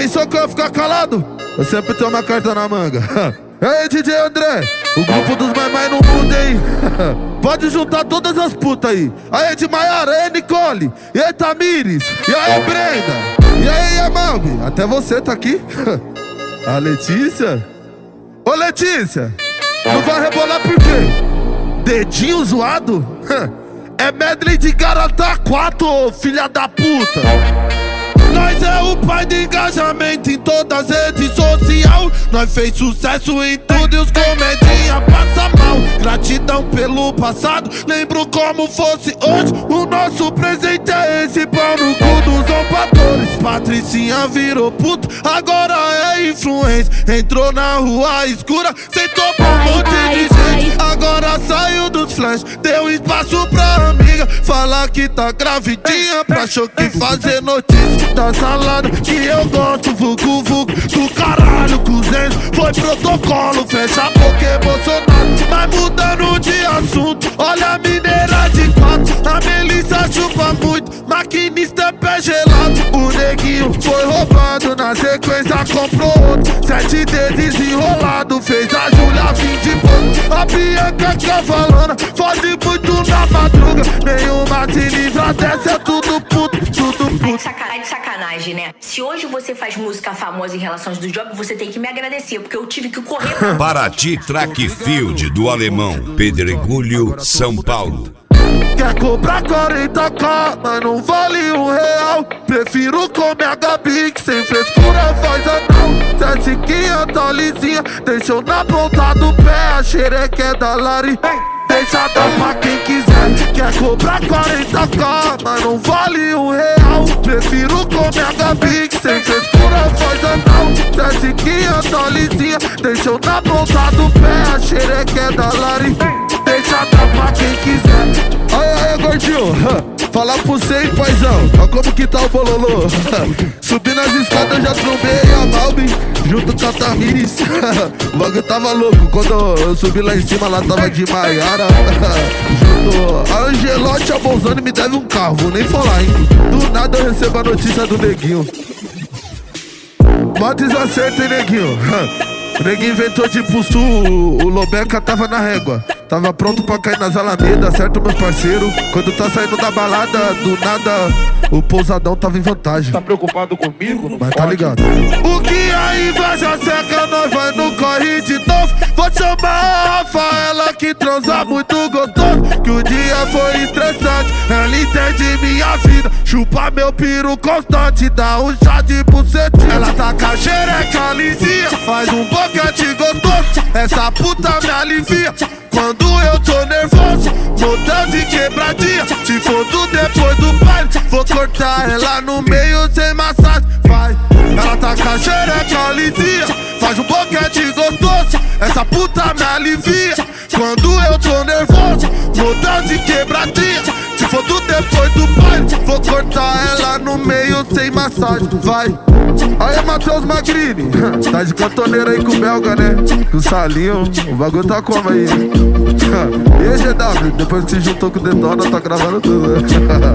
pensou que eu ia ficar calado? Eu sempre tenho uma carta na manga. E aí, DJ André, o grupo dos mais no mundo, hein? Pode juntar todas as putas aí. Aí, de Maiara, aí, Nicole. E aí, Tamires. E aí, Brenda. E aí, Yamalbi. Até você tá aqui. A Letícia. Ô, Letícia, não vai rebolar por quê? Dedinho zoado? É medley de Garatá 4, filha da puta. Nós é o pai de engajamento em todas as redes sociais. Nós fez sucesso em tudo e os comedinha passa mal. Gratidão pelo passado, lembro como fosse hoje. O nosso presente é esse, pau no cu dos opadores. Patricinha virou puto, agora é influência. Entrou na rua escura, sentou pra um monte de gente. Agora saiu dos flash, deu espaço pra amiga. Falar que tá gravidinha, pra choque fazer notícia. Da salada que eu gosto, vucu vucu do caralho, cozinho. Foi protocolo, fecha a boca e Bolsonaro. Mas mudando de assunto, olha a mineira de 4. A Melissa chupa muito, maquinista é pé gelado. O neguinho foi roubado, na sequência comprou outro. 7 dedos enrolado, fez a Júlia 20 pontos. A Bianca cavalona, fode muito na madruga. Nenhuma se livra dessa, é tudo puto, tudo puto. Tá de sacanagem, né? Se hoje você faz música famosa em relações do job, você tem que me agradecer, porque eu tive que correr pra... Paraty Track Field do Alemão, Pedregulho, São Paulo. Quer cobrar 40k, mas não vale R$1. Prefiro comer a Gabi, que sem frescura faz anão. Tessiquinha tá lisinha, deixou na ponta do pé. A xereca é da Lari, deixa dar pra quem quiser. Quer cobrar 40k, mas não vale R$1. Prefiro comer a Gabi, que sem frescura faz anão. Tessiquinha tá lisinha, deixou na ponta do pé. A xereca é da Lari, deixa dar pra quem quiser. Aí, gordinho, falar pro cê, paizão, ó como que tá o bololô. Subi nas escadas, já trombei a Malbi, junto com a Tamires. O bagulho tava louco, quando eu subi lá em cima, lá tava de Maiara. Junto a Angelote, a Bolzani me deve um carro, vou nem falar, hein. Do nada eu recebo a notícia do neguinho. Bota desacerto, hein, neguinho. O neguinho inventou de pulso, o Lobeca tava na régua. Tava pronto pra cair nas alamedas, certo, meus parceiros? Quando tá saindo da balada, do nada, o pousadão tava em vantagem. Tá preocupado comigo? Mas tá ligado. O que a inveja seca, nós vai no corre de novo. Vou chamar a Rafaela que transa muito gostoso. Que o dia foi estressante, ela entende minha vida. Chupa meu piru constante, dá um chá de bucetinha. Ela tá com a xereca lisinha, faz um boquete gostoso. Essa puta me alivia quando eu tô nervoso, montando de quebradinha. Se fodo depois do baile, vou cortar ela no meio sem massagem. Vai, ela tá com a xereca lisinha, faz um boquete gostoso. Essa puta me alivia quando eu tô nervoso, montando de quebradinha. Se fodo depois do baile, vou cortar ela no meio sem massagem. Vai. Aí, Matheus Magrini, tá de cantoneira aí com o belga, né? Com o Salinho, o bagulho tá como aí? E aí, GW, depois que se juntou com o Detona, tá gravando tudo, né?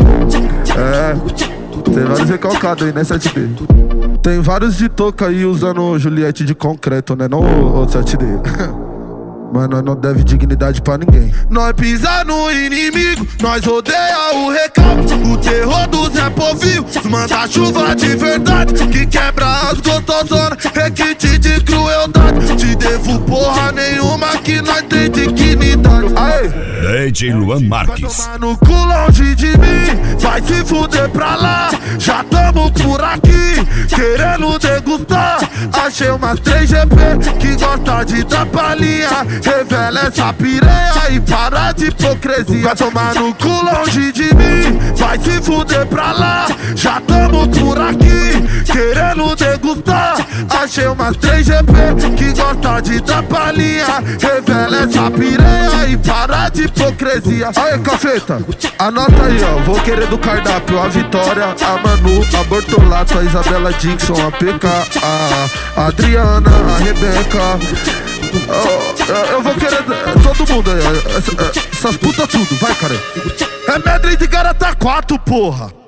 Tem vários recalcados aí, né, 7D? Tem vários de touca aí usando Juliette de concreto, né? Não o 7D. Mas nós não deve dignidade pra ninguém. Nós pisa no inimigo, nós rodeia o recalque. O terror dos Zé Povinho, manda chuva de verdade, que quebra as gostosonas, requinte de crueldade. Te devo porra nenhuma que nós tem dignidade. Aê! DJ Luan Marques. Vai tomar no cu longe de mim, vai se fuder pra lá. Já tamo por aqui, querendo degustar. Achei umas 3GP que gosta de dar palhinha. Revela essa piranha e para de hipocrisia. Vai tomar no cu longe de mim, vai se fuder pra lá. Já tamo por aqui, querendo degustar. Achei umas 3GP que gosta de dar palhinha. Revela essa piranha e para de hipocrisia. Aí, cafeta, anota aí, ó. Vou querer do cardápio a Vitória, a Manu, a Bortolato, a Isabela Dixon, a PK, a Adriana, a Rebeca. Eu vou querer todo mundo aí, essas putas tudo, vai, cara. É medley de Garatá 4, porra.